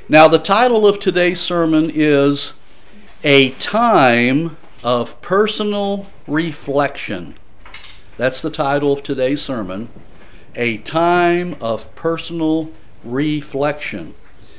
Now, the title of today's sermon is A Time of Personal Reflection. That's the title of today's sermon, A Time of Personal Reflection.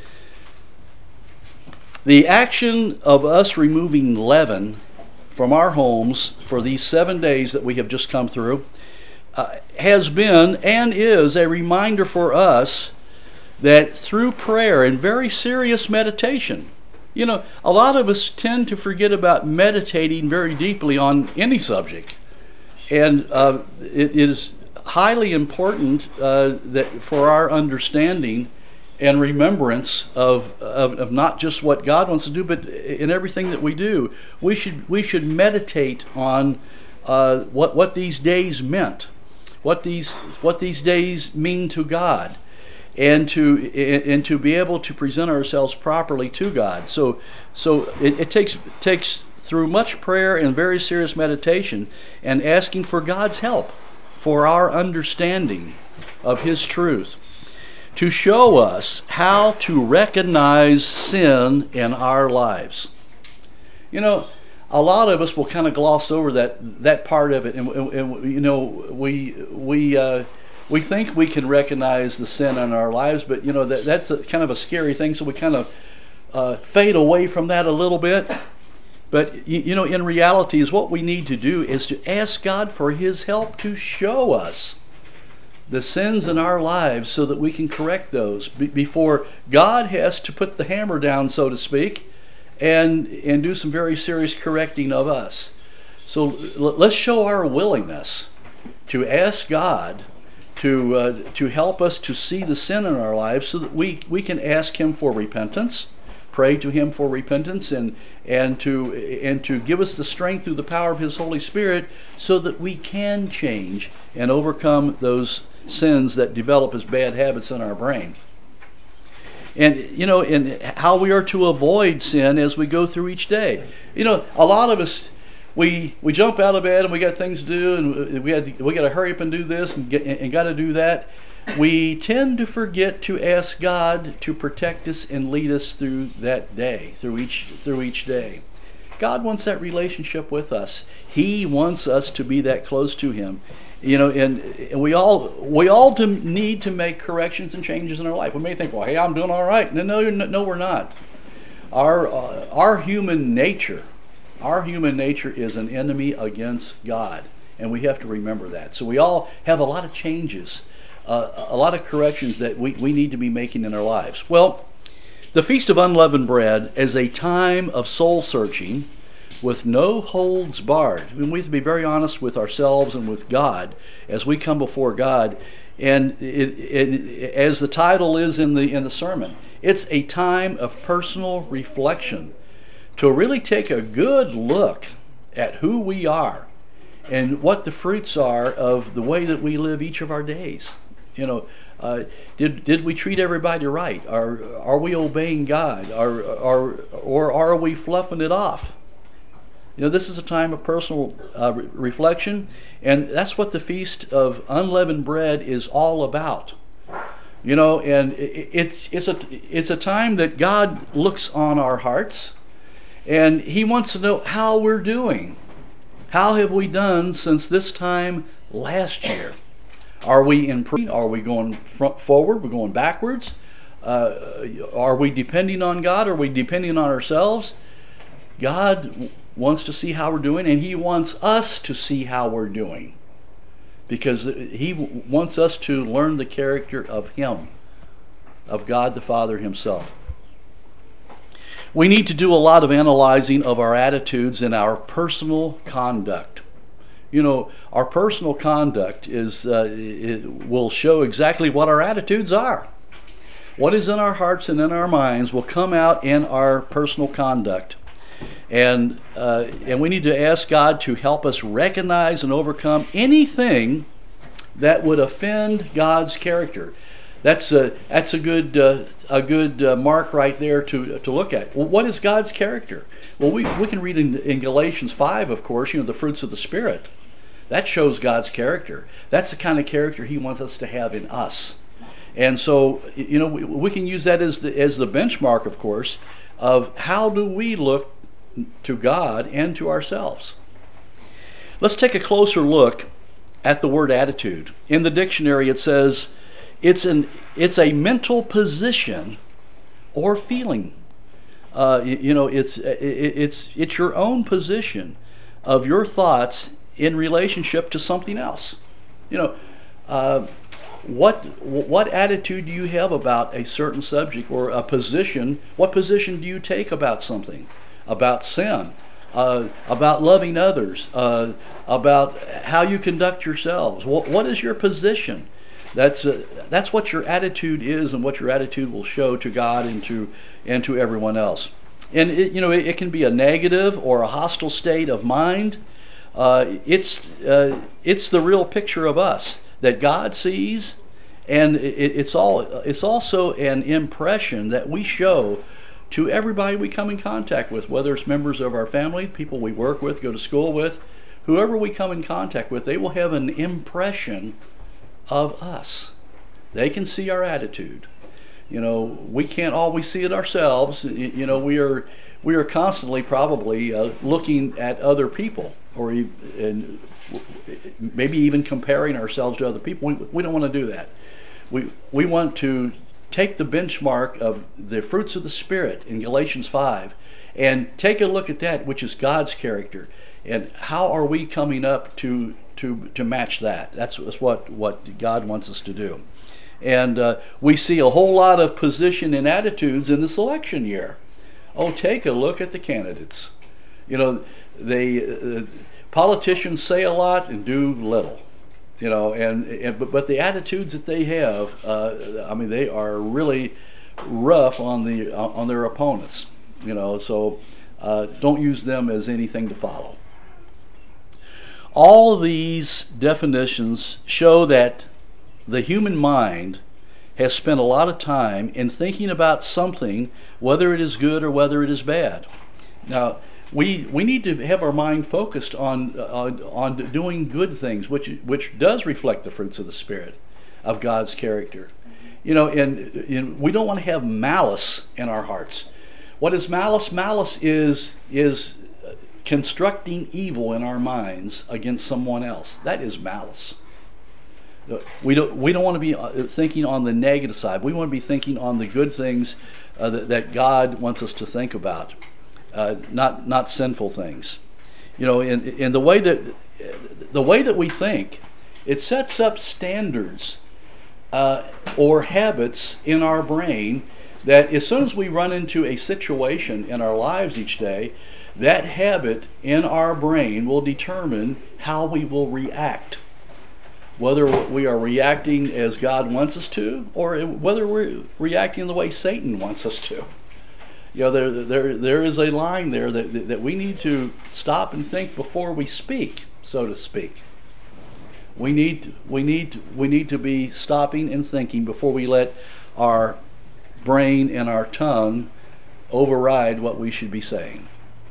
The action of us removing leaven from our homes for these 7 days that we have just come through has been and is a reminder for us that through prayer and very serious meditation, a lot of us tend to forget about meditating very deeply on any subject. And it is highly important that for our understanding and remembrance of not just what God wants to do, but in everything that we do, we should meditate on what these days meant, what these days mean to God, and to be able to present ourselves properly to God. So it takes through much prayer and very serious meditation and asking for God's help for our understanding of His truth, to show us how to recognize sin in our lives. A lot of us will kind of gloss over that part of it, and we think we can recognize the sin in our lives, but that's kind of a scary thing. So we kind of fade away from that a little bit. But in reality, is what we need to do is to ask God for His help to show us the sins in our lives, so that we can correct those before God has to put the hammer down, so to speak, and do some very serious correcting of us. So let's show our willingness to ask God to help us to see the sin in our lives, so that we can ask Him for repentance, pray to Him for repentance, and to give us the strength through the power of His Holy Spirit, so that we can change and overcome those sins that develop as bad habits in our brain. And and how we are to avoid sin as we go through each day. A lot of us, we jump out of bed and we got things to do, and we got to hurry up and do this and got to do that. We tend to forget to ask God to protect us and lead us through that day, through each day. God wants that relationship with us. He wants us to be that close to Him. And we all need to make corrections and changes in our life. We may think, well, hey, I'm doing all right. No, we're not. Our human nature is an enemy against God, and we have to remember that. So we all have a lot of changes, a lot of corrections that we need to be making in our lives. Well, the Feast of Unleavened Bread is a time of soul searching with no holds barred. I mean, we have to be very honest with ourselves and with God as we come before God. And as the title is in the sermon, it's a time of personal reflection, to really take a good look at who we are and what the fruits are of the way that we live each of our days. Did we treat everybody right? Are we obeying God? Or are we fluffing it off? This is a time of personal reflection, and that's what the Feast of Unleavened Bread is all about. And it's a time that God looks on our hearts, and He wants to know how we're doing. How have we done since this time last year? Are we improving? Are we going forward? We're going backwards? Are we depending on God? Are we depending on ourselves? God wants to see how we're doing, and He wants us to see how we're doing, because He wants us to learn the character of Him, of God the Father Himself. We need to do a lot of analyzing of our attitudes and our personal conduct. Our personal conduct it will show exactly what our attitudes are. What is in our hearts and in our minds will come out in our personal conduct. And we need to ask God to help us recognize and overcome anything that would offend God's character. That's a good mark right there to look at. Well, what is God's character? Well, we can read in Galatians 5, of course, the fruits of the Spirit. That shows God's character. That's the kind of character He wants us to have in us. And so, we can use that as the benchmark, of course, of how do we look to God and to ourselves. Let's take a closer look at the word attitude. In the dictionary, it says it's a mental position or feeling. It's your own position of your thoughts in relationship to something else. What attitude do you have about a certain subject or a position? What position do you take about something, about sin, about loving others, about how you conduct yourselves? What is your position? That's what your attitude is, and what your attitude will show to God and to everyone else. And it can be a negative or a hostile state of mind. It's the real picture of us that God sees, and it's also an impression that we show to everybody we come in contact with, whether it's members of our family, people we work with, go to school with, whoever we come in contact with, they will have an impression of us. They can see our attitude. We can't always see it ourselves. We are constantly probably looking at other people, or maybe even comparing ourselves to other people. We don't want to do that. We want to take the benchmark of the fruits of the Spirit in Galatians 5 and take a look at that, which is God's character, and how are we coming up to match that. That's what God wants us to do. And we see a whole lot of position and attitudes in this election year. Oh, take a look at the candidates. Politicians say a lot and do little. But the attitudes that they have, they are really rough on their opponents. So don't use them as anything to follow. All of these definitions show that the human mind has spent a lot of time in thinking about something, whether it is good or whether it is bad. Now, we need to have our mind focused on doing good things, which does reflect the fruits of the Spirit, of God's character. And we don't want to have malice in our hearts. What is malice? Malice is constructing evil in our minds against someone else. That is malice. We don't want to be thinking on the negative side. We want to be thinking on the good things that God wants us to think about, not sinful things. In the way that we think, it sets up standards or habits in our brain that as soon as we run into a situation in our lives each day, that habit in our brain will determine how we will react. Whether we are reacting as God wants us to, or whether we're reacting the way Satan wants us to. There is a line there that we need to stop and think before we speak, so to speak. We need to be stopping and thinking before we let our brain and our tongue override what we should be saying.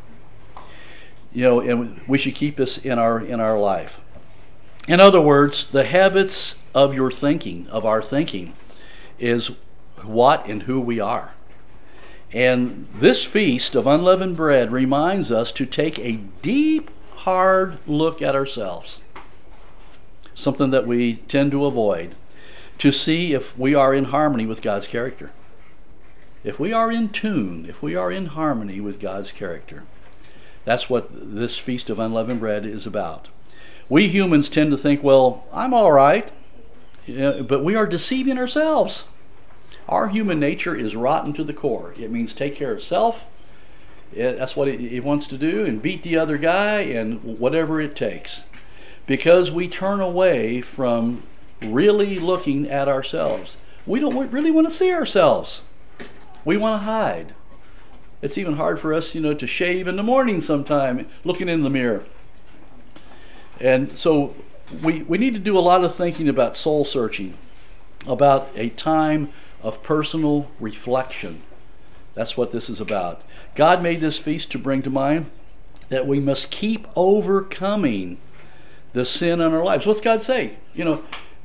And we should keep this in our life. In other words, the habits of your thinking, of our thinking, is what and who we are. And this feast of unleavened bread reminds us to take a deep, hard look at ourselves, something that we tend to avoid, to see if we are in harmony with God's character. If we are in tune, if we are in harmony with God's character. That's what this Feast of Unleavened Bread is about. We humans tend to think, well, I'm all right, but we are deceiving ourselves. Our human nature is rotten to the core. It means take care of self. That's what it wants to do, and beat the other guy, and whatever it takes. Because we turn away from really looking at ourselves. We don't really want to see ourselves. We want to hide. It's even hard for us, to shave in the morning sometime, looking in the mirror. And so we need to do a lot of thinking about soul searching, about a time of personal reflection. That's what this is about. God made this feast to bring to mind that we must keep overcoming the sin in our lives. What's God say?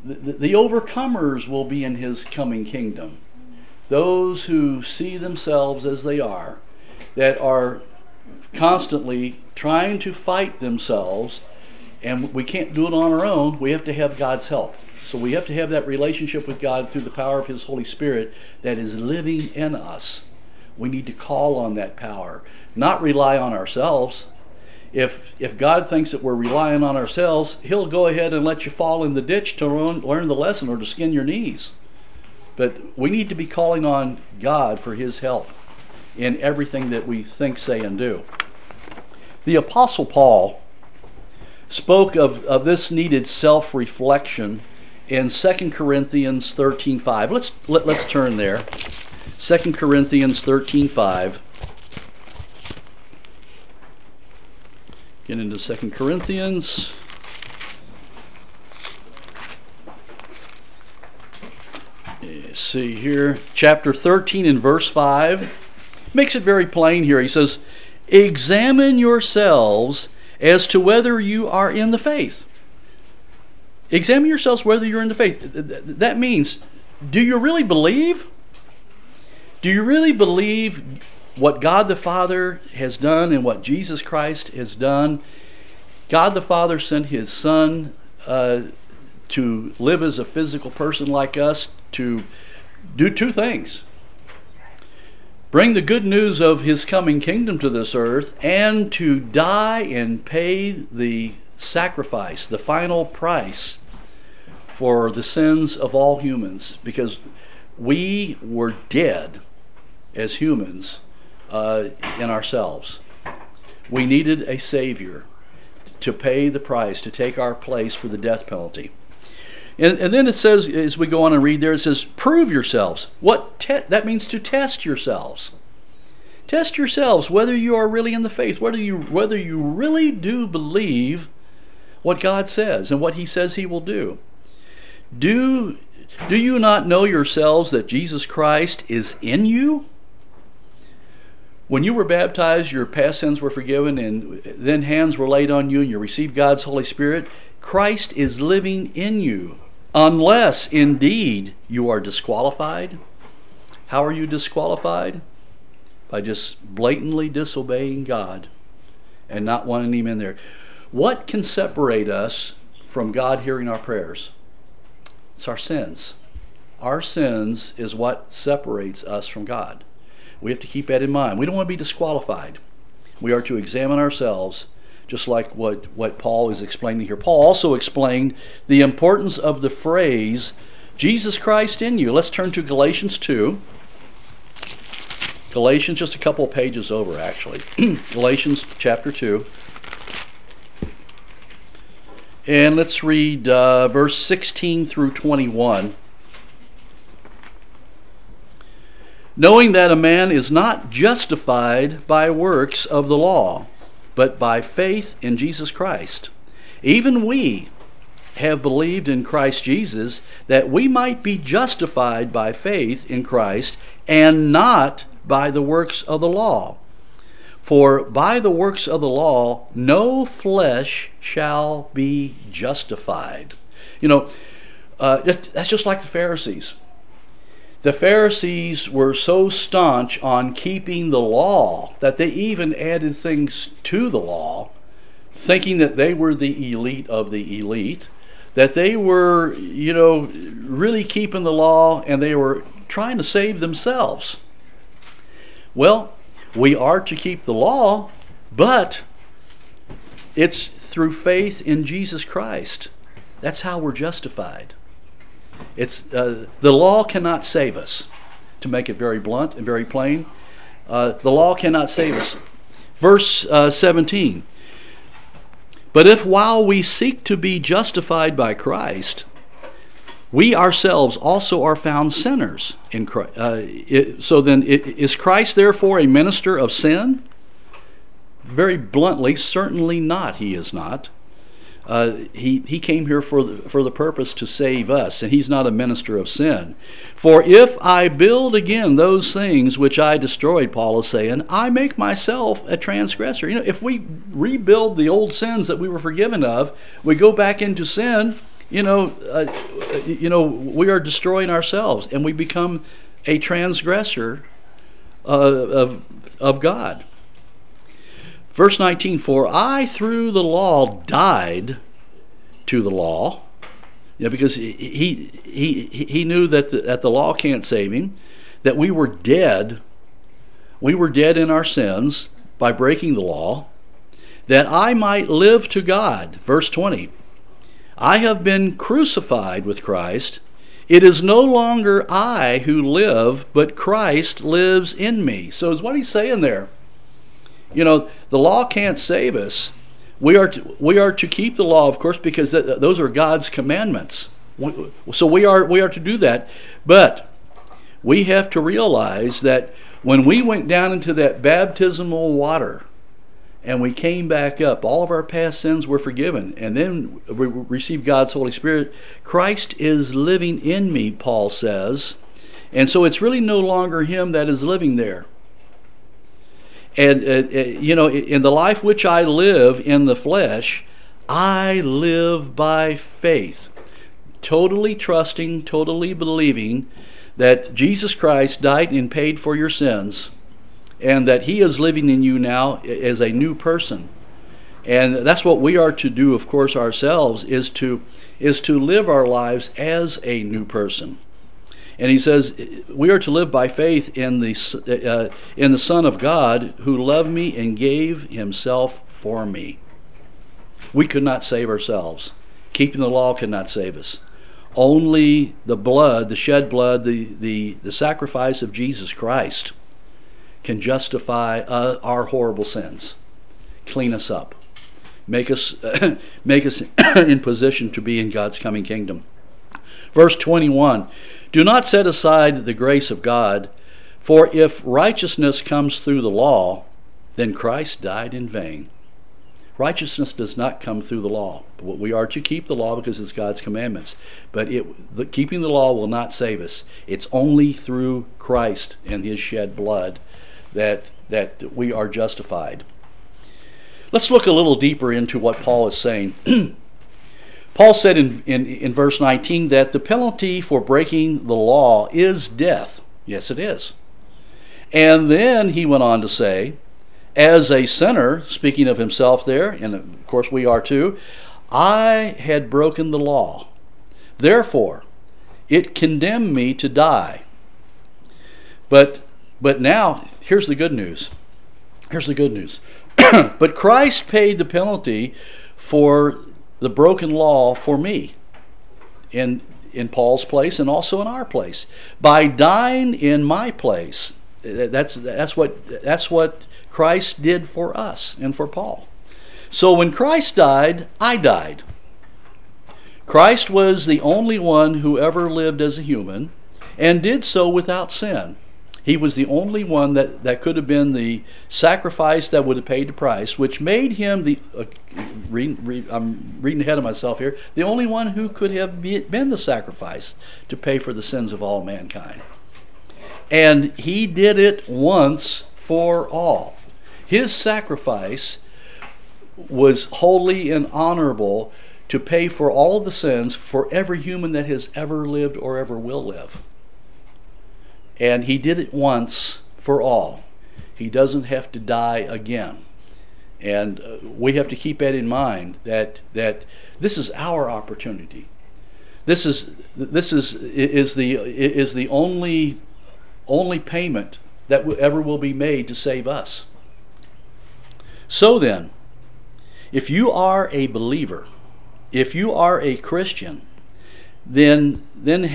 The overcomers will be in his coming kingdom. Those who see themselves as they are, that are constantly trying to fight themselves, and we can't do it on our own. We have to have God's help. So we have to have that relationship with God through the power of his Holy Spirit that is living in us. We need to call on that power, not rely on ourselves. If God thinks that we're relying on ourselves, he'll go ahead and let you fall in the ditch to learn the lesson or to skin your knees. But we need to be calling on God for his help in everything that we think, say, and do. The Apostle Paul spoke of this needed self-reflection in 2 Corinthians 13:5. Let's turn there. 2 Corinthians 13:5. Get into 2 Corinthians. Let's see here. Chapter 13 and verse 5. Makes it very plain here. He says, examine yourselves as to whether you are in the faith. Examine yourselves whether you're in the faith. That means, do you really believe? Do you really believe what God the Father has done and what Jesus Christ has done? God the Father sent his Son to live as a physical person like us, to do two things: bring the good news of his coming kingdom to this earth, and to die and pay the sacrifice, the final price for the sins of all humans, because we were dead as humans in ourselves. We needed a Savior to pay the price, to take our place for the death penalty. And then it says, as we go on and read there, it says, prove yourselves. That means to test yourselves. Test yourselves whether you are really in the faith, whether you really do believe what God says and what he says he will do. Do you not know yourselves that Jesus Christ is in you? When you were baptized, your past sins were forgiven, and then hands were laid on you, and you received God's Holy Spirit. Christ is living in you, unless indeed you are disqualified. How are you disqualified? By just blatantly disobeying God and not wanting him in there. What can separate us from God hearing our prayers? It's our sins. Our sins is what separates us from God. We have to keep that in mind. We don't want to be disqualified. We are to examine ourselves, just like what Paul is explaining here. Paul also explained the importance of the phrase, Jesus Christ in you. Let's turn to Galatians 2. Galatians, just a couple of pages over, actually. Galatians chapter 2. And let's read verse 16 through 21. Knowing that a man is not justified by works of the law, but by faith in Jesus Christ. Even we have believed in Christ Jesus, that we might be justified by faith in Christ, and not by the works of the law. For by the works of the law no flesh shall be justified. That's just like the Pharisees. The Pharisees were so staunch on keeping the law that they even added things to the law, thinking that they were the elite of the elite, that they were, really keeping the law, and they were trying to save themselves. Well, we are to keep the law, but it's through faith in Jesus Christ. That's how we're justified. It's the law cannot save us. To make it very blunt and very plain, the law cannot save us. Verse 17. But if while we seek to be justified by Christ, we ourselves also are found sinners in Christ. So then, is Christ therefore a minister of sin? Very bluntly, certainly not. He is not. He came here for the purpose to save us, and he's not a minister of sin. For if I build again those things which I destroyed, Paul is saying, I make myself a transgressor. If we rebuild the old sins that we were forgiven of, we go back into sin, we are destroying ourselves, and we become a transgressor of God. Verse 19, for I through the law died to the law, because he knew that the law can't save him, that we were dead in our sins by breaking the law, that I might live to God. Verse 20, I have been crucified with Christ. It is no longer I who live, but Christ lives in me. So is what he's saying there. The law can't save us. We are to keep the law, of course, because those are God's commandments. So we are to do that. But we have to realize that when we went down into that baptismal water and we came back up, all of our past sins were forgiven, and then we received God's Holy Spirit. Christ is living in me, Paul says, and so it's really no longer him that is living there. And in the life which I live in the flesh, I live by faith, totally trusting, totally believing that Jesus Christ died and paid for your sins, and that he is living in you now as a new person. And that's what we are to do, of course, ourselves, is to live our lives as a new person. And he says we are to live by faith in the Son of God, who loved me and gave himself for me. We could not save ourselves. Keeping the law could not save us. Only the blood, the shed blood, the sacrifice of Jesus Christ can justify our horrible sins, clean us up, make us in position to be in God's coming kingdom. Verse 21, do not set aside the grace of God, for if righteousness comes through the law, then Christ died in vain. Righteousness does not come through the law. We are to keep the law because it's God's commandments. But keeping the law will not save us. It's only through Christ and his shed blood that we are justified. Let's look a little deeper into what Paul is saying. Paul said in verse 19 that the penalty for breaking the law is death. Yes, it is. And then he went on to say, as a sinner, speaking of himself there, and of course we are too, I had broken the law. Therefore, it condemned me to die. But now, here's the good news. Here's the good news. But Christ paid the penalty for the broken law for me, in Paul's place and also in our place, by dying in my place. That's what Christ did for us and for Paul. So when Christ died, I died. Christ was the only one who ever lived as a human and did so without sin. He was the only one that could have been the sacrifice that would have paid the price, which made him I'm reading ahead of myself here, the only one who could have been the sacrifice to pay for the sins of all mankind. And he did it once for all. His sacrifice was holy and honorable to pay for all of the sins for every human that has ever lived or ever will live. And he did it once for all. He doesn't have to die again. And we have to keep that in mind, that this is our opportunity. This is the only payment that ever will be made to save us. So then, if you are a believer, if you are a Christian, then you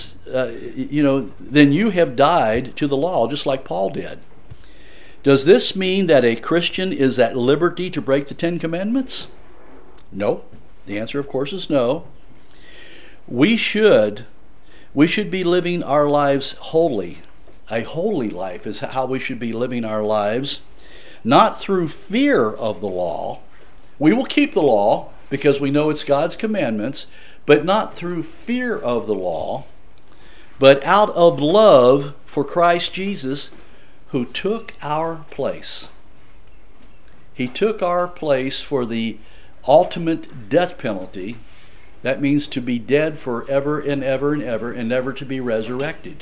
have died to the law, just like Paul did. Does this mean that a Christian is at liberty to break the Ten Commandments? No. The answer, of course, is no. We should be living our lives holy. A holy life is how we should be living our lives, not through fear of the law. We will keep the law because we know it's God's commandments, but not through fear of the law, but out of love for Christ Jesus, who took our place. He took our place for the ultimate death penalty That means to be dead forever and ever and ever and never to be resurrected.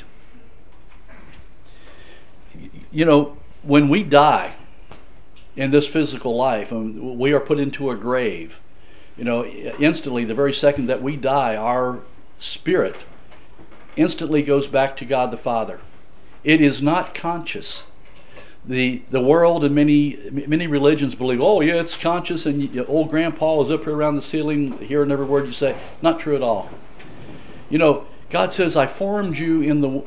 You know, when we die in this physical life, and we are put into a grave, you know, instantly, the very second that we die, our spirit instantly goes back to God the Father. It is not conscious. The world and many religions believe, oh yeah, it's conscious, and old grandpa is up here around the ceiling hearing every word you say. Not true at all. You know, God says, I formed you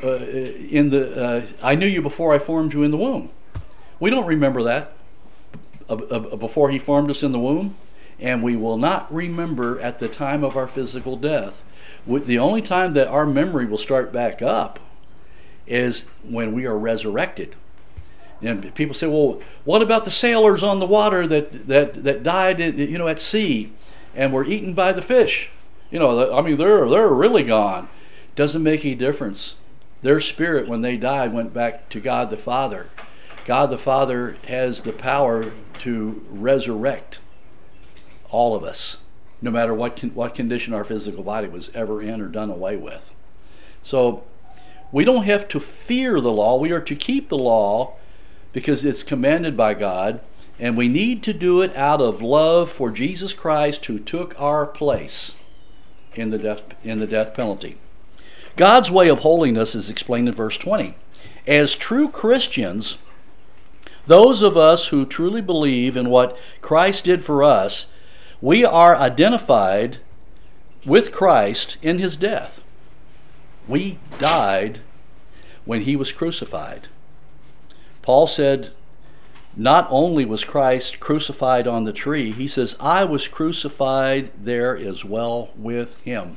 I knew you before I formed you in the womb. We don't remember that before He formed us in the womb, and we will not remember at the time of our physical death. The only time that our memory will start back up is when we are resurrected. And people say, well, what about the sailors on the water that died at sea and were eaten by the fish? They're really gone. Doesn't make any difference. Their spirit, when they died, went back to God the Father. God the Father has the power to resurrect all of us, no matter what condition our physical body was ever in or done away with. So we don't have to fear the law. We are to keep the law because it's commanded by God, and we need to do it out of love for Jesus Christ, who took our place in the death penalty. God's way of holiness is explained in verse 20. As true Christians, those of us who truly believe in what Christ did for us, we are identified with Christ in His death. We died when He was crucified. Paul said, not only was Christ crucified on the tree, he says, I was crucified there as well with Him.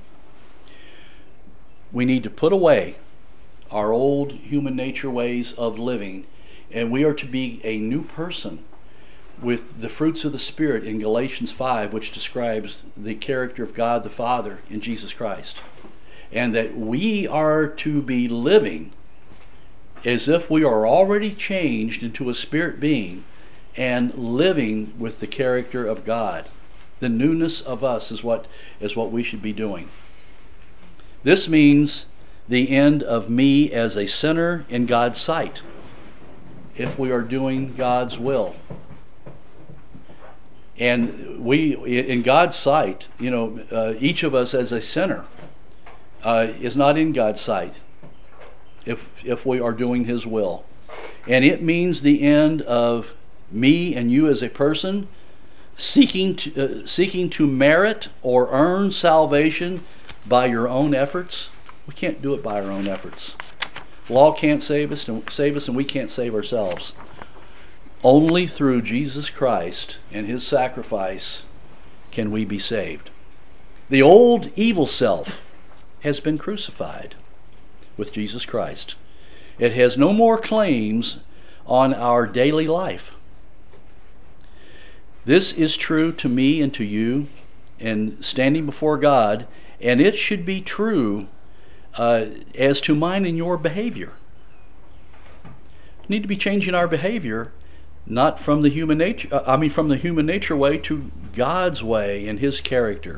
We need to put away our old human nature ways of living, and we are to be a new person with the fruits of the Spirit in Galatians 5, which describes the character of God the Father in Jesus Christ. And that we are to be living as if we are already changed into a spirit being and living with the character of God. The newness of us is what we should be doing. This means the end of me as a sinner in God's sight, if we are doing God's will. And we, in God's sight, each of us as a sinner is not in God's sight if we are doing His will. And it means the end of me and you as a person seeking to merit or earn salvation by your own efforts. We can't do it by our own efforts. Law can't save us, and we can't save ourselves. Only through Jesus Christ and His sacrifice can we be saved. The old evil self has been crucified with Jesus Christ. It has no more claims on our daily life. This is true to me and to you in standing before God, and it should be true as to mine and your behavior. We need to be changing our behavior, not from the human nature way to God's way and His character.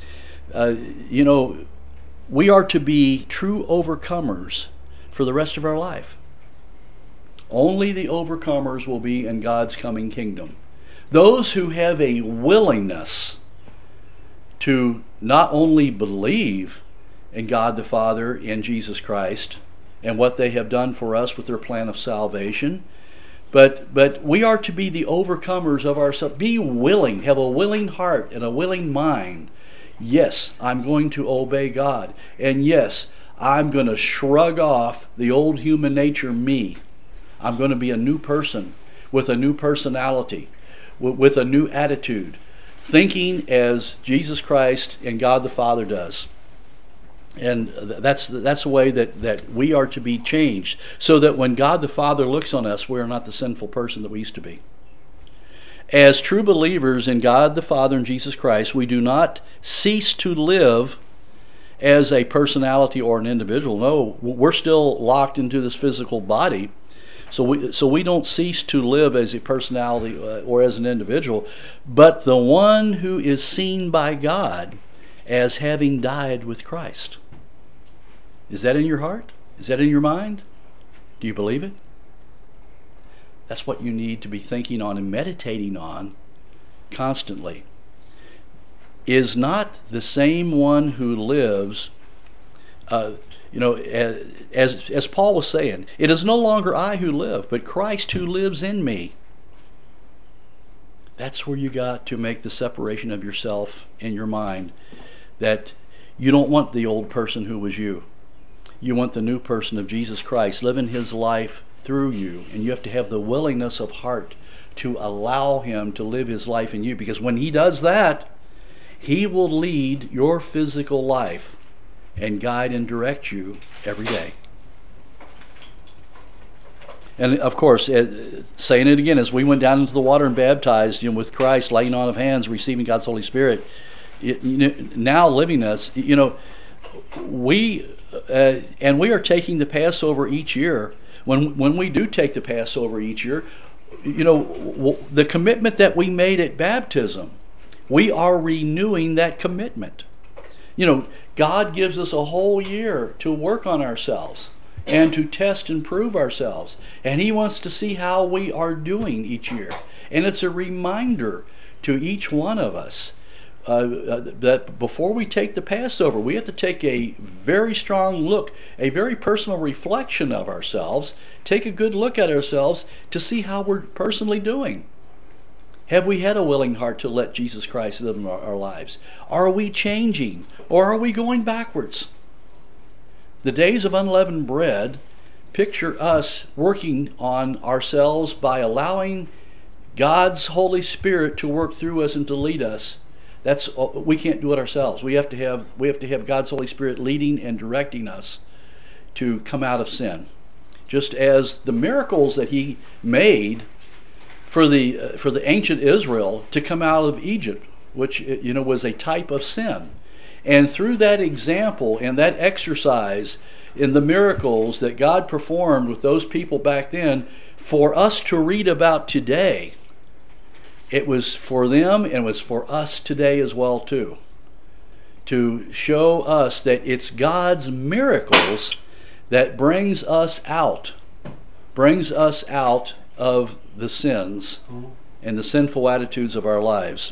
We are to be true overcomers for the rest of our life. Only the overcomers will be in God's coming kingdom. Those who have a willingness to not only believe in God the Father, in Jesus Christ, and what they have done for us with their plan of salvation, but we are to be the overcomers of ourselves. Be willing, have a willing heart and a willing mind. Yes, I'm going to obey God. And yes, I'm going to shrug off the old human nature me. I'm going to be a new person with a new personality, with a new attitude, thinking as Jesus Christ and God the Father does. And that's the way that we are to be changed, so that when God the Father looks on us, we are not the sinful person that we used to be. As true believers in God the Father and Jesus Christ, we do not cease to live as a personality or an individual. No, we're still locked into this physical body, so we don't cease to live as a personality or as an individual. But the one who is seen by God as having died with Christ. Is that in your heart? Is that in your mind? Do you believe it? That's what you need to be thinking on and meditating on constantly. Is not the same one who lives, as Paul was saying, it is no longer I who live, but Christ who lives in me. That's where you got to make the separation of yourself in your mind, that you don't want the old person who was you. You want the new person of Jesus Christ living his life through you, and you have to have the willingness of heart to allow him to live his life in you, because when he does that, he will lead your physical life and guide and direct you every day. And of course, saying it again, as we went down into the water and baptized with Christ, laying on of hands, receiving God's Holy Spirit, now living us, we are taking the Passover each year. When we do take the Passover each year, the commitment that we made at baptism, we are renewing that commitment. God gives us a whole year to work on ourselves and to test and prove ourselves. And he wants to see how we are doing each year. And it's a reminder to each one of us that before we take the Passover, we have to take a very strong look, a very personal reflection of ourselves, take a good look at ourselves to see how we're personally doing. Have we had a willing heart to let Jesus Christ live in our lives? Are we changing, or are we going backwards? The days of unleavened bread picture us working on ourselves by allowing God's Holy Spirit to work through us and to lead us. We can't do it ourselves. We have to have God's Holy Spirit leading and directing us to come out of sin. Just as the miracles that he made for the ancient Israel to come out of Egypt, which was a type of sin. And through that example and that exercise in the miracles that God performed with those people back then, for us to read about today, it was for them and it was for us today as well too. To show us that it's God's miracles that brings us out of the sins and the sinful attitudes of our lives.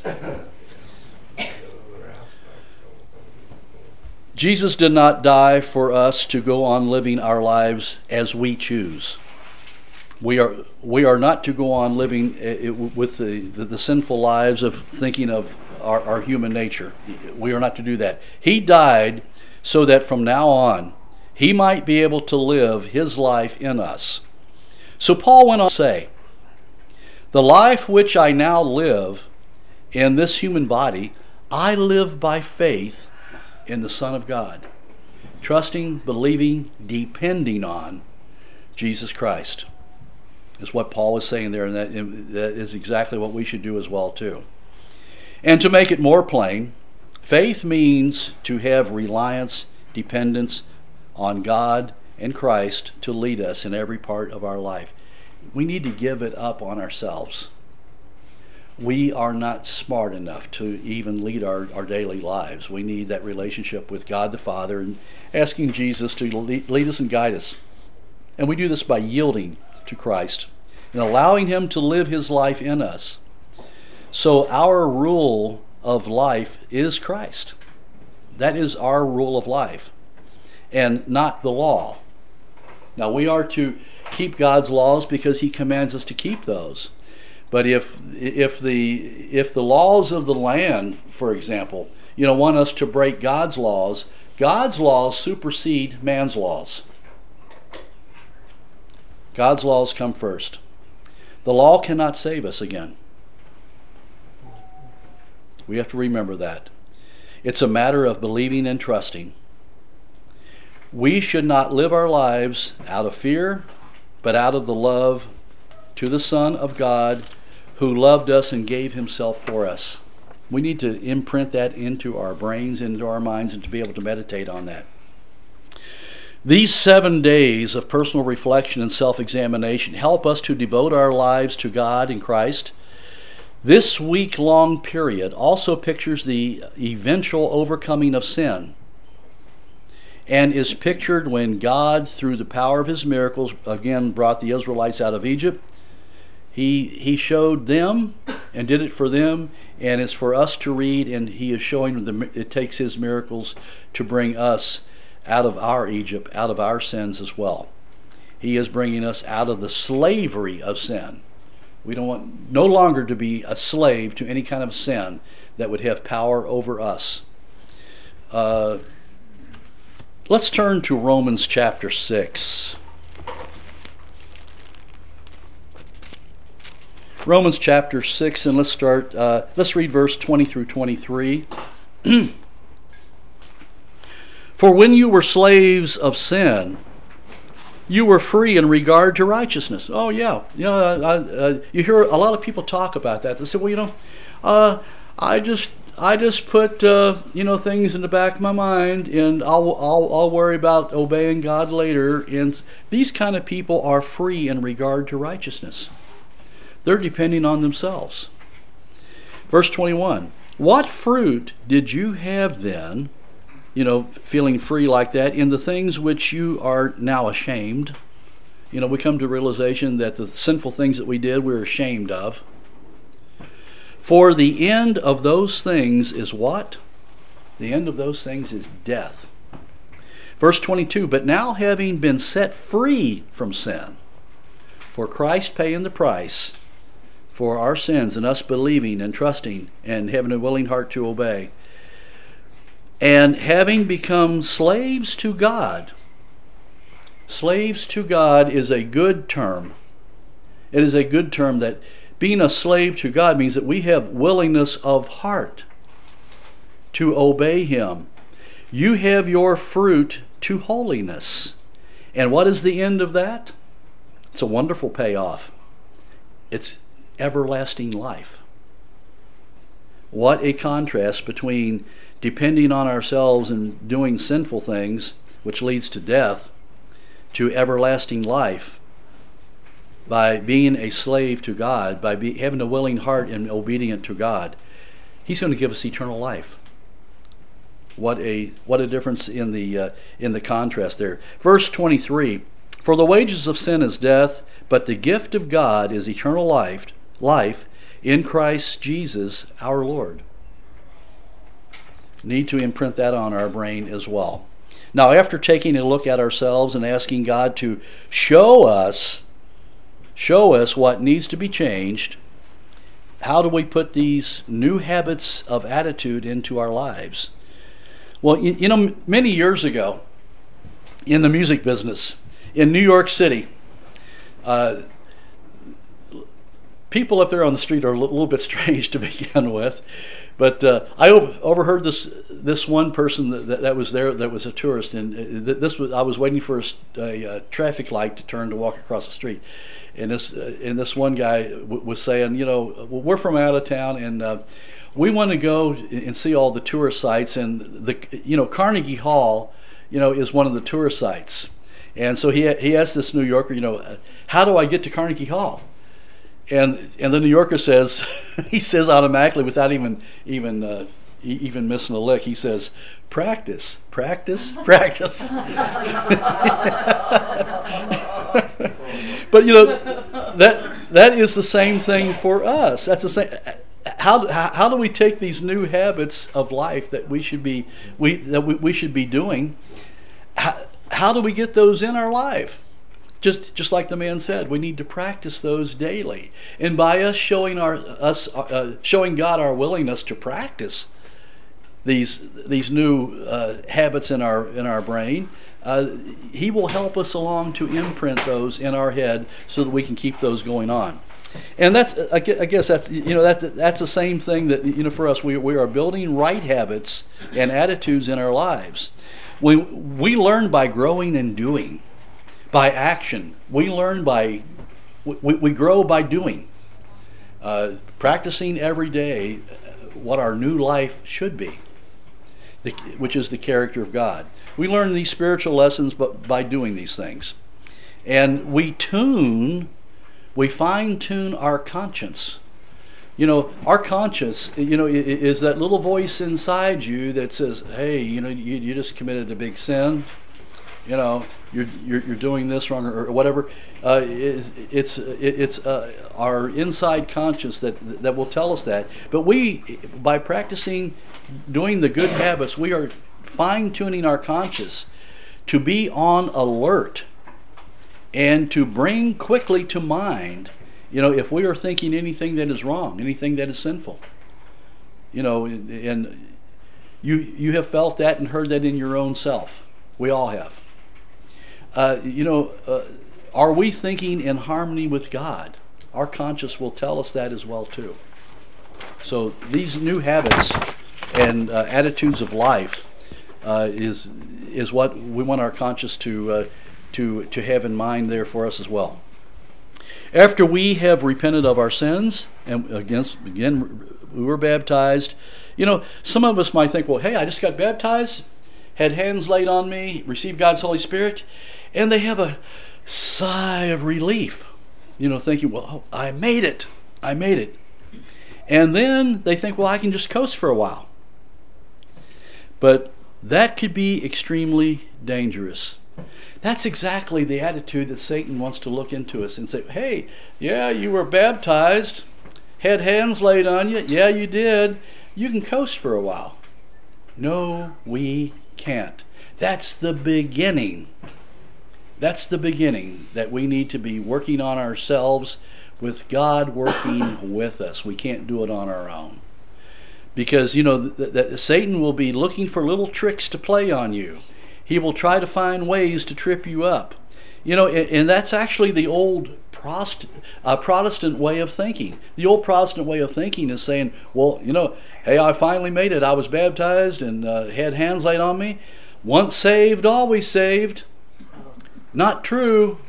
Jesus did not die for us to go on living our lives as we choose. We are not to go on living with the sinful lives of thinking of our human nature. We are not to do that. He died so that from now on he might be able to live his life in us. So Paul went on to say, "The life which I now live in this human body, I live by faith in the Son of God, trusting, believing, depending on Jesus Christ." Is what Paul was saying there, and that is exactly what we should do as well too. And to make it more plain, faith means to have reliance, dependence on God and Christ to lead us in every part of our life. We need to give it up on ourselves. We are not smart enough to even lead our daily lives. We need that relationship with God the Father and asking Jesus to lead us and guide us. And we do this by yielding to Christ and allowing him to live his life in us. So our rule of life is Christ. That is our rule of life, and not the law. Now we are to keep God's laws because he commands us to keep those. But if the laws of the land, for example, want us to break God's laws supersede man's laws. God's laws come first. The law cannot save us again. We have to remember that. It's a matter of believing and trusting. We should not live our lives out of fear, but out of the love to the Son of God who loved us and gave himself for us. We need to imprint that into our brains, into our minds, and to be able to meditate on that. These 7 days of personal reflection and self-examination help us to devote our lives to God in Christ. This week-long period also pictures the eventual overcoming of sin, and is pictured when God, through the power of his miracles, again brought the Israelites out of Egypt. He showed them and did it for them, and it's for us to read, and he is showing them it takes his miracles to bring us out of our Egypt, out of our sins as well. He is bringing us out of the slavery of sin. We don't want no longer to be a slave to any kind of sin that would have power over us. Let's turn to Romans chapter 6. Romans chapter 6, and let's read verse 20 through 23. For when you were slaves of sin, you were free in regard to righteousness. Oh yeah, you hear a lot of people talk about that. They say, well, I just put things in the back of my mind, and I'll worry about obeying God later. And these kind of people are free in regard to righteousness. They're depending on themselves. Verse 21. What fruit did you have then, feeling free like that, in the things which you are now ashamed? We come to realization that the sinful things that we did, we're ashamed of. For the end of those things is what? The end of those things is death. Verse 22, but now having been set free from sin, for Christ paying the price for our sins and us believing and trusting and having a willing heart to obey, and having become slaves to God. Slaves to God is a good term. It is a good term that being a slave to God means that we have willingness of heart to obey him. You have your fruit to holiness. And what is the end of that? It's a wonderful payoff. It's everlasting life. What a contrast between depending on ourselves and doing sinful things, which leads to death, to everlasting life by being a slave to God, by having a willing heart and obedient to God. He's going to give us eternal life. What a difference in the contrast there. Verse 23, for the wages of sin is death, but the gift of God is eternal life in Christ Jesus our Lord. Need to imprint that on our brain as well. Now, after taking a look at ourselves and asking God to show us what needs to be changed, how do we put these new habits of attitude into our lives? Well, many years ago, in the music business, in New York City, people up there on the street are a little bit strange to begin with. But I overheard this one person that was there, that was a tourist, and I was waiting for a traffic light to turn to walk across the street, and this one guy was saying, we're from out of town, and we want to go and see all the tourist sites, and Carnegie Hall, is one of the tourist sites, and so he asked this New Yorker, how do I get to Carnegie Hall? And the New Yorker says, he says automatically, without even missing a lick, he says, practice, practice, practice. But that is the same thing for us. That's the same. How do we take these new habits of life that we should be doing? How do we get those in our life? Just like the man said, we need to practice those daily. And by us showing God our willingness to practice these new habits in our brain, He will help us along to imprint those in our head so that we can keep those going on. And I guess that's the same thing that for us, we are building right habits and attitudes in our lives. We learn by growing and doing. By action. We learn we grow by doing. Practicing every day what our new life should be, which is the character of God. We learn these spiritual lessons by doing these things. And we fine-tune our conscience Our conscience, is that little voice inside you that says, "Hey, you just committed a big sin. You're doing this wrong, or whatever." It's our inside conscience that will tell us that. But by practicing doing the good habits, we are fine tuning our conscience to be on alert and to bring quickly to mind, if we are thinking anything that is wrong, anything that is sinful. And you have felt that and heard that in your own self. We all have. Are we thinking in harmony with God? Our conscience will tell us that as well too. So these new habits and attitudes of life is what we want our conscience to have in mind there for us as well. After we have repented of our sins, and again we were baptized. Some of us might think, well, hey, I just got baptized, had hands laid on me, received God's Holy Spirit, and they have a sigh of relief, thinking, well, I made it. And then they think, well, I can just coast for a while. But that could be extremely dangerous. That's exactly the attitude that Satan wants to look into us and say, hey, yeah, you were baptized, had hands laid on you, yeah, you did, you can coast for a while. No, we can't. That's the beginning. That we need to be working on ourselves with God working with us. We can't do it on our own. Because, Satan will be looking for little tricks to play on you. He will try to find ways to trip you up. And that's actually the old Protestant way of thinking. The old Protestant way of thinking is saying, well, hey, I finally made it. I was baptized and had hands laid on me. Once saved, always saved. Not true.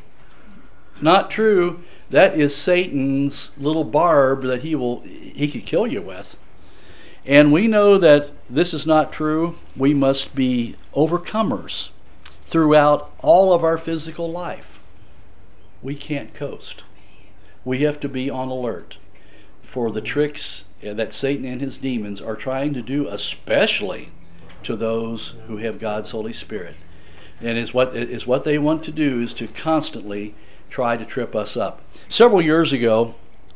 That is Satan's little barb that he could kill you with. And we know that this is not true. We must be overcomers throughout all of our physical life. We can't coast. We have to be on alert for the tricks that Satan and his demons are trying to do, especially to those who have God's Holy Spirit. And what they want to do is to constantly try to trip us up. Several years ago,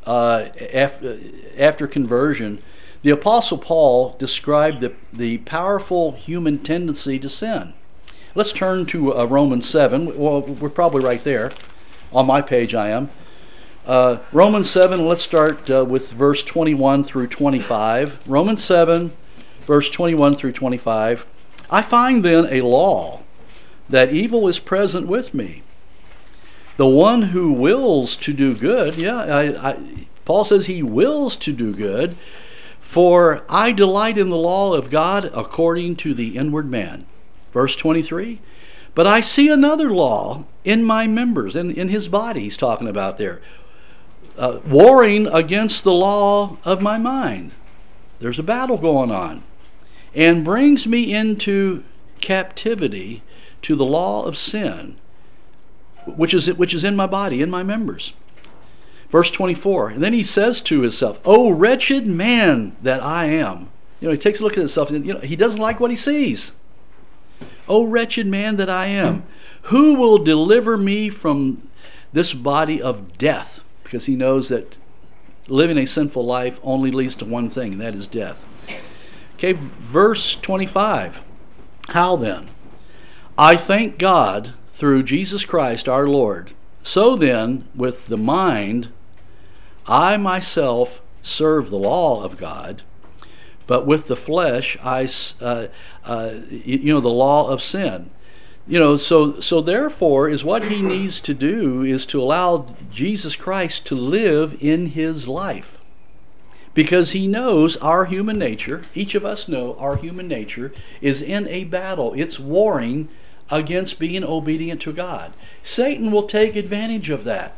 after conversion, the Apostle Paul described the powerful human tendency to sin. Let's turn to Romans 7. Well, we're probably right there. On my page I am. Romans 7, let's start with verse 21 through 25. Romans 7, verse 21 through 25. I find then a law that evil is present with me. The one who wills to do good, Paul says he wills to do good, for I delight in the law of God according to the inward man. Verse 23, but I see another law in my members, in his body he's talking about there, warring against the law of my mind. There's a battle going on. And brings me into captivity to the law of sin, which is in my body, in my members. Verse 24, and then he says to himself, "O wretched man that I am." He takes a look at himself, and he doesn't like what he sees. "O wretched man that I am, who will deliver me from this body of death?" Because he knows that living a sinful life only leads to one thing, and that is death. Okay, verse 25. How then? I thank God through Jesus Christ our Lord. So then, with the mind, I myself serve the law of God, but with the flesh, the law of sin. So therefore, is what he needs to do is to allow Jesus Christ to live in his life. Because he knows our human nature, each of us know our human nature is in a battle. It's warring against being obedient to God. Satan will take advantage of that.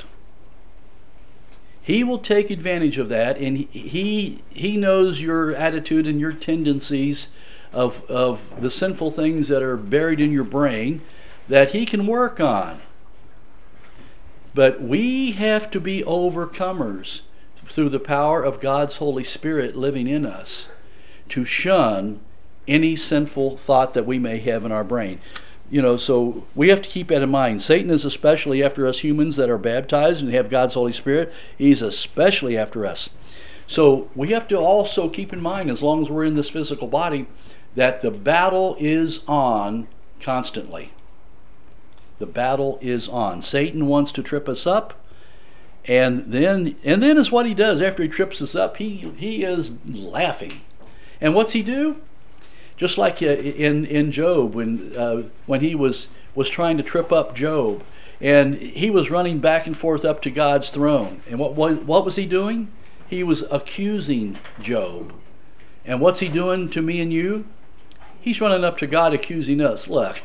He will take advantage of that, and he knows your attitude and your tendencies of the sinful things that are buried in your brain that he can work on. But we have to be overcomers. through the power of God's Holy Spirit living in us, to shun any sinful thought that we may have in our brain. So we have to keep that in mind. Satan is especially after us humans that are baptized and have God's Holy Spirit. He's especially after us. So we have to also keep in mind, as long as we're in this physical body, that the battle is on constantly. The battle is on. Satan wants to trip us up, and then is what he does after he trips us up. He is laughing. And what's he do? Just like in Job, when he was trying to trip up Job, and he was running back and forth up to God's throne. And what was he doing? He was accusing Job. And what's he doing to me and you? He's running up to God accusing us. Look,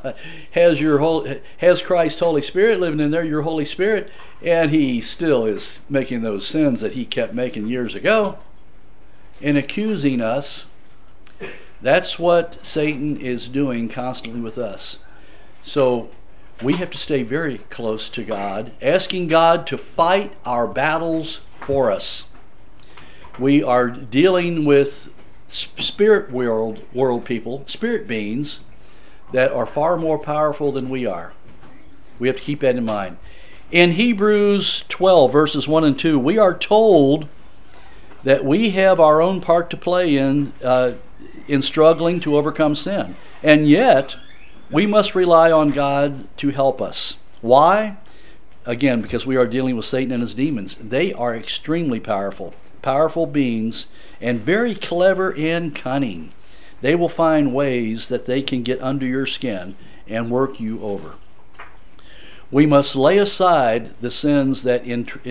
has Christ's Holy Spirit living in there, your Holy Spirit, and he still is making those sins that he kept making years ago, and accusing us. That's what Satan is doing constantly with us. So we have to stay very close to God, asking God to fight our battles for us. We are dealing with spirit world people, spirit beings that are far more powerful than we are. We have to keep that in mind. In Hebrews 12, verses 1 and 2, we are told that we have our own part to play in struggling to overcome sin. And yet, we must rely on God to help us. Why? Again, because we are dealing with Satan and his demons. They are extremely powerful beings, and very clever and cunning. They will find ways that they can get under your skin and work you over. We must lay aside the sins that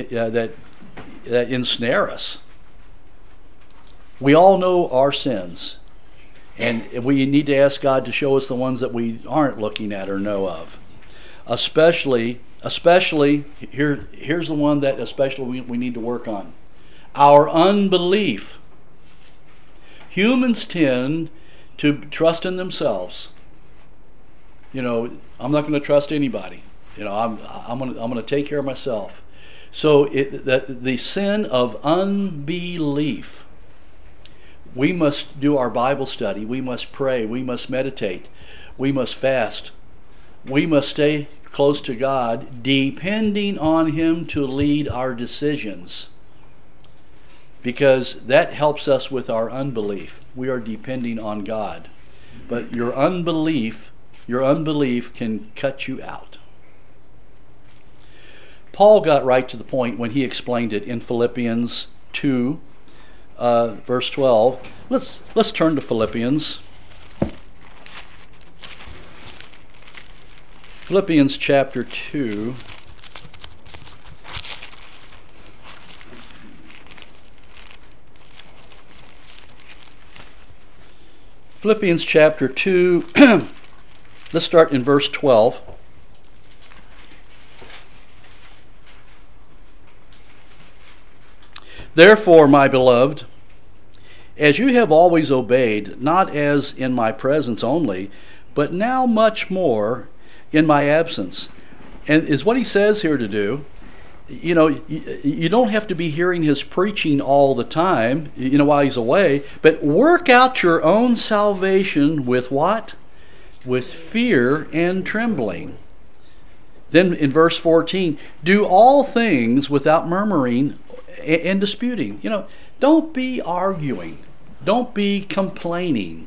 ensnare us. We all know our sins, and we need to ask God to show us the ones that we aren't looking at or know of. Especially, here's the one that especially we need to work on. Our unbelief. Humans tend to trust in themselves. I'm not going to trust anybody. I'm going to take care of myself. So the sin of unbelief. We must do our Bible study. We must pray. We must meditate. We must fast. We must stay close to God, depending on Him to lead our decisions. Because that helps us with our unbelief. We are depending on God. But your unbelief can cut you out. Paul got right to the point when he explained it in Philippians 2, verse 12. Let's turn to Philippians. Philippians chapter 2. Philippians chapter 2, let's start in verse 12. Therefore, my beloved, as you have always obeyed, not as in my presence only, but now much more in my absence. And is what he says here to do. You don't have to be hearing his preaching all the time, while he's away, but work out your own salvation with what? With fear and trembling. Then in verse 14, do all things without murmuring and disputing. Don't be arguing. Don't be complaining.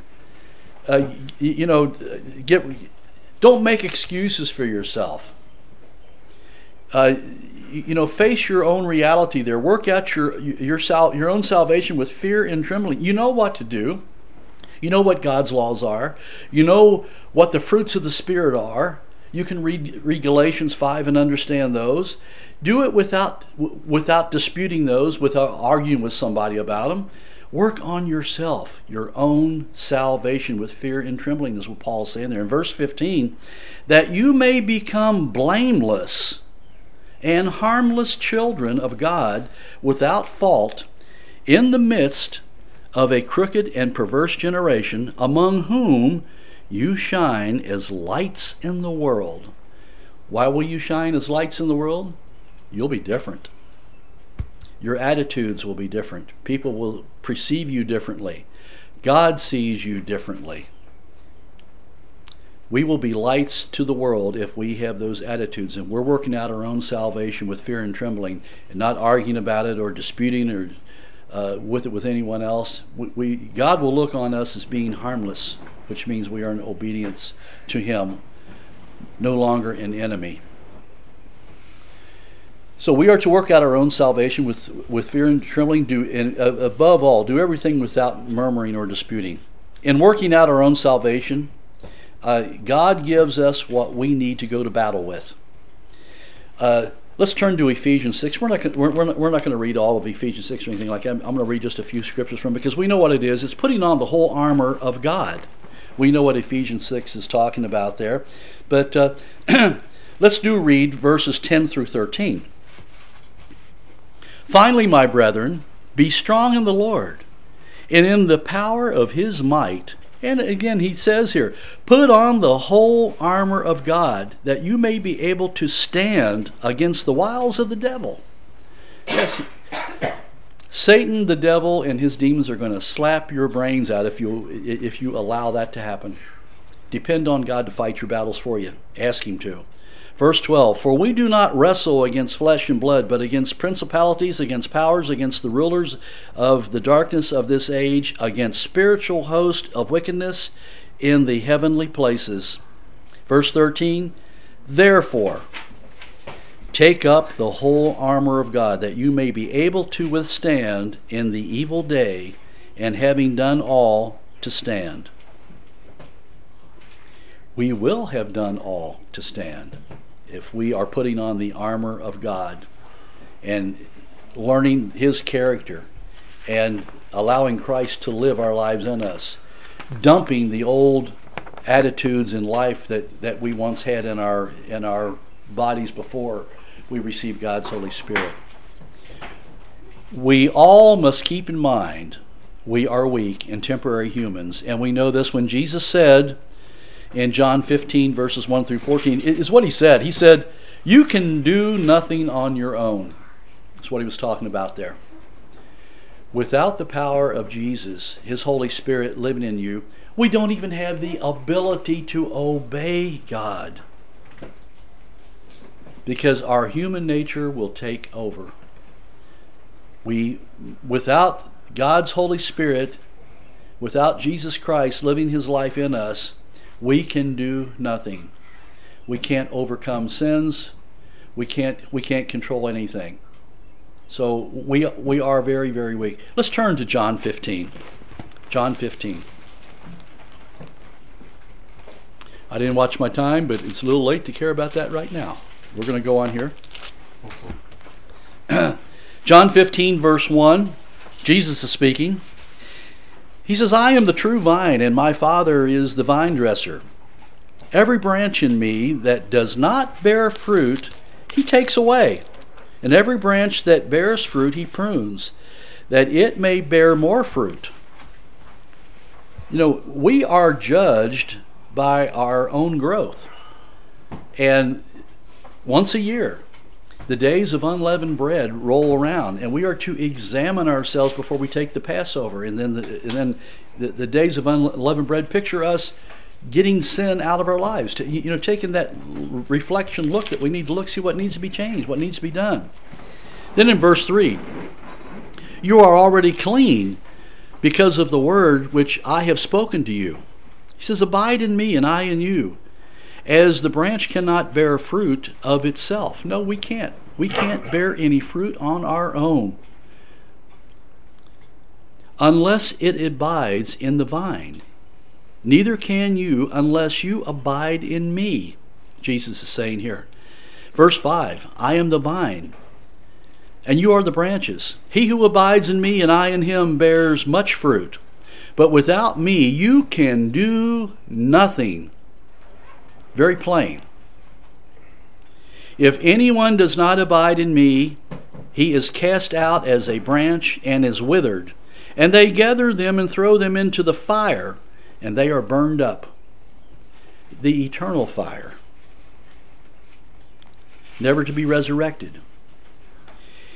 Don't make excuses for yourself. Face your own reality there. Work out your own salvation with fear and trembling. You know what to do. You know what God's laws are. You know what the fruits of the Spirit are. You can read Galatians 5 and understand those. Do it without disputing those, without arguing with somebody about them. Work on yourself, your own salvation with fear and trembling, is what Paul's saying there. In verse 15, that you may become blameless and harmless children of God without fault in the midst of a crooked and perverse generation, among whom you shine as lights in the world. Why will you shine as lights in the world? You'll be different. Your attitudes will be different. People will perceive you differently. God sees you differently. We will be lights to the world if we have those attitudes, and we're working out our own salvation with fear and trembling, and not arguing about it or disputing or with it with anyone else. God will look on us as being harmless, which means we are in obedience to Him, no longer an enemy. So we are to work out our own salvation with fear and trembling. And above all, do everything without murmuring or disputing. In working out our own salvation, God gives us what we need to go to battle with. Let's turn to Ephesians 6. We're not going to read all of Ephesians 6 or anything like that. I'm going to read just a few scriptures from it because we know what it is. It's putting on the whole armor of God. We know what Ephesians 6 is talking about there. But let's read verses 10 through 13. Finally, my brethren, be strong in the Lord, and in the power of His might. And again, he says here, put on the whole armor of God, that you may be able to stand against the wiles of the devil. Yes, Satan, the devil, and his demons are going to slap your brains out if you allow that to happen. Depend on God to fight your battles for you. Ask Him to. Verse 12, for we do not wrestle against flesh and blood, but against principalities, against powers, against the rulers of the darkness of this age, against spiritual hosts of wickedness in the heavenly places. Verse 13, therefore, take up the whole armor of God, that you may be able to withstand in the evil day, and having done all, to stand. We will have done all to stand if we are putting on the armor of God and learning His character and allowing Christ to live our lives in us, dumping the old attitudes in life that we once had in our bodies before we received God's Holy Spirit. We all must keep in mind we are weak and temporary humans, and we know this when Jesus said in John 15 verses 1 through 14 is what He said. He said, you can do nothing on your own. That's what He was talking about there. Without the power of Jesus, His Holy Spirit living in you, we don't even have the ability to obey God, because our human nature will take over. Without God's Holy Spirit, without Jesus Christ living His life in us, we can do nothing. We can't overcome sins. We can't control anything. So we are very, very weak. Let's turn to John 15. John 15. I didn't watch my time, but it's a little late to care about that right now. We're going to go on here. John 15 verse 1. Jesus is speaking. He says, I am the true vine, and my Father is the vine dresser. Every branch in me that does not bear fruit, He takes away. And every branch that bears fruit, He prunes, that it may bear more fruit. You know, we are judged by our own growth. And once a year, the days of unleavened bread roll around, and we are to examine ourselves before we take the Passover. And then the days of unleavened bread picture us getting sin out of our lives, taking that reflection look that we need to look, see what needs to be changed, what needs to be done. Then in verse 3, you are already clean because of the word which I have spoken to you. He says, abide in me and I in you. As the branch cannot bear fruit of itself. No, we can't. We can't bear any fruit on our own unless it abides in the vine. Neither can you unless you abide in me, Jesus is saying here. Verse 5, I am the vine, and you are the branches. He who abides in me and I in him bears much fruit. But without me you can do nothing. Very plain. If anyone does not abide in me, he is cast out as a branch and is withered. And they gather them and throw them into the fire, and they are burned up. The eternal fire, never to be resurrected.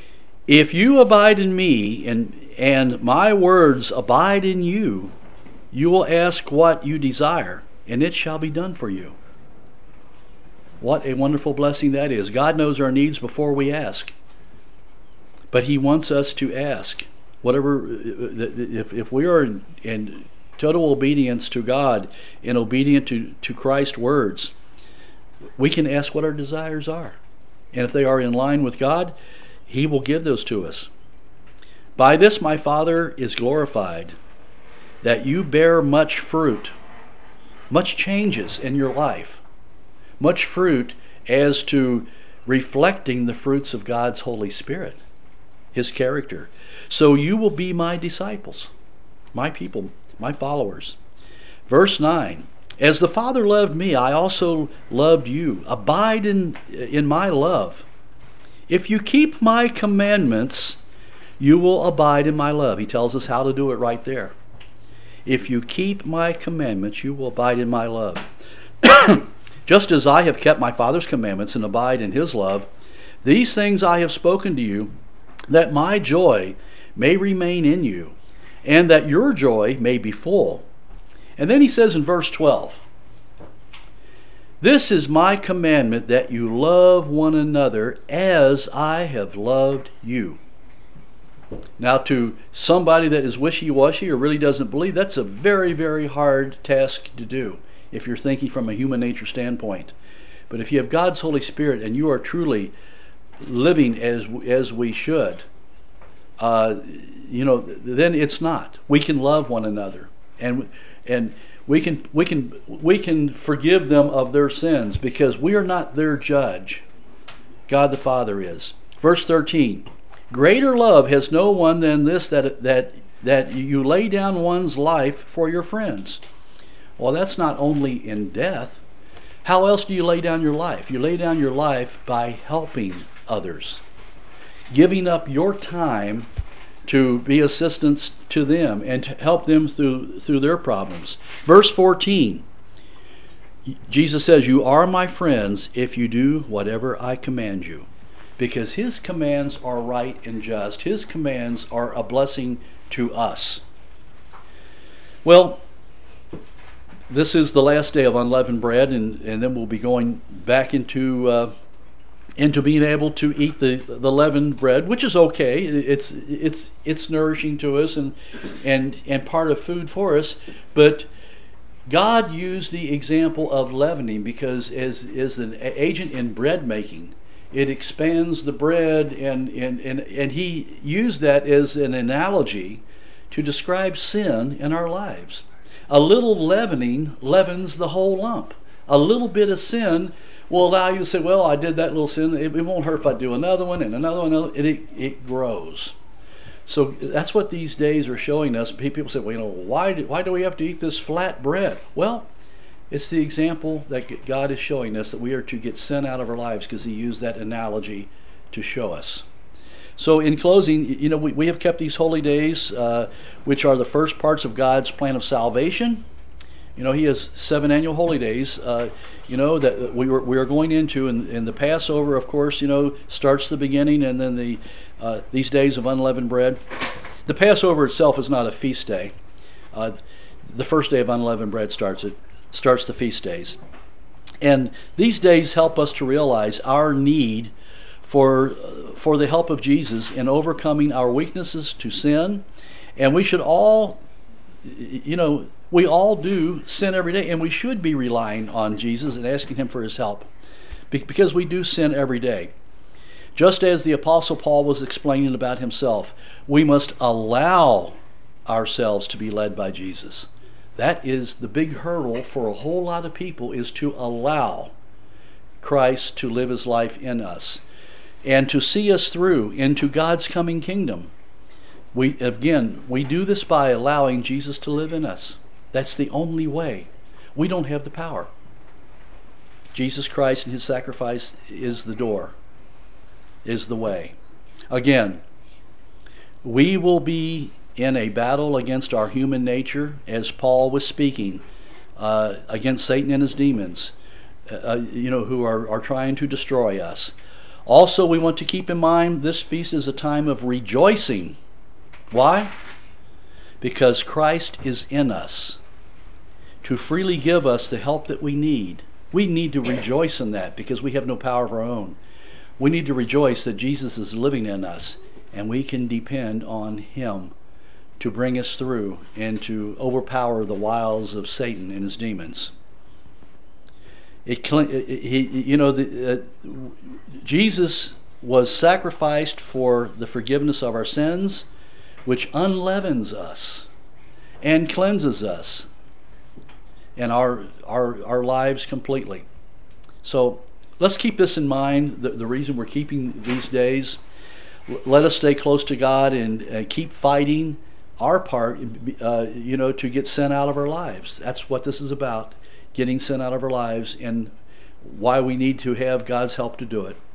If you abide in me, and my words abide in you, you will ask what you desire, and it shall be done for you. What a wonderful blessing that is. God knows our needs before we ask. But He wants us to ask. Whatever, if we are in total obedience to God and obedient to Christ's words, we can ask what our desires are. And if they are in line with God, He will give those to us. By this my Father is glorified, that you bear much fruit, much changes in your life, much fruit as to reflecting the fruits of God's Holy Spirit, His character. So you will be my disciples, my people, my followers. Verse 9, as the Father loved me, I also loved you. Abide in my love. If you keep my commandments, you will abide in my love. He tells us how to do it right there. If you keep my commandments, you will abide in my love. Just as I have kept my Father's commandments and abide in His love, these things I have spoken to you, that my joy may remain in you, and that your joy may be full. And then he says in verse 12, this is my commandment, that you love one another as I have loved you. Now, to somebody that is wishy-washy or really doesn't believe, that's a very, very hard task to do if you're thinking from a human nature standpoint. But if you have God's Holy Spirit and you are truly living as we should, then it's not. We can love one another, and we can forgive them of their sins, because we are not their judge. God the Father is. Verse 13. Greater love has no one than this, that you lay down one's life for your friends. Well, that's not only in death. How else do you lay down your life? You lay down your life by helping others, giving up your time to be assistance to them and to help them through their problems. Verse 14, Jesus says, you are my friends if you do whatever I command you. Because His commands are right and just. His commands are a blessing to us. Well, this is the last day of unleavened bread, and then we'll be going back into being able to eat the leavened bread, which is okay. It's nourishing to us and part of food for us. But God used the example of leavening because as an agent in bread making, it expands the bread, and He used that as an analogy to describe sin in our lives. A little leavening leavens the whole lump. A little bit of sin will allow you to say, well, I did that little sin. It won't hurt if I do another one and another one. And it grows. So that's what these days are showing us. People say, well, why do we have to eat this flat bread? Well, it's the example that God is showing us, that we are to get sin out of our lives, because He used that analogy to show us. So in closing, we have kept these holy days, which are the first parts of God's plan of salvation. He has 7 annual holy days, that we are going into, and the Passover, of course, starts the beginning, and then these days of unleavened bread. The Passover itself is not a feast day. The first day of unleavened bread starts the feast days. And these days help us to realize our need for the help of Jesus in overcoming our weaknesses to sin. And we should all, we all do sin every day, and we should be relying on Jesus and asking Him for His help, because we do sin every day. Just as the Apostle Paul was explaining about himself, we must allow ourselves to be led by Jesus. That is the big hurdle for a whole lot of people, is to allow Christ to live His life in us and to see us through into God's coming kingdom. We do this by allowing Jesus to live in us. That's the only way. We don't have the power. Jesus Christ and His sacrifice is the door, is the way. Again, we will be in a battle against our human nature, as Paul was speaking, against Satan and his demons, who are trying to destroy us. Also, we want to keep in mind this feast is a time of rejoicing. Why? Because Christ is in us to freely give us the help that we need. We need to rejoice in that because we have no power of our own. We need to rejoice that Jesus is living in us and we can depend on Him to bring us through and to overpower the wiles of Satan and his demons. Jesus was sacrificed for the forgiveness of our sins, which unleavens us and cleanses us and our lives completely. So let's keep this in mind, the reason we're keeping these days. Let us stay close to God and keep fighting our part, to get sin out of our lives. That's what this is about, getting sin out of our lives, and why we need to have God's help to do it.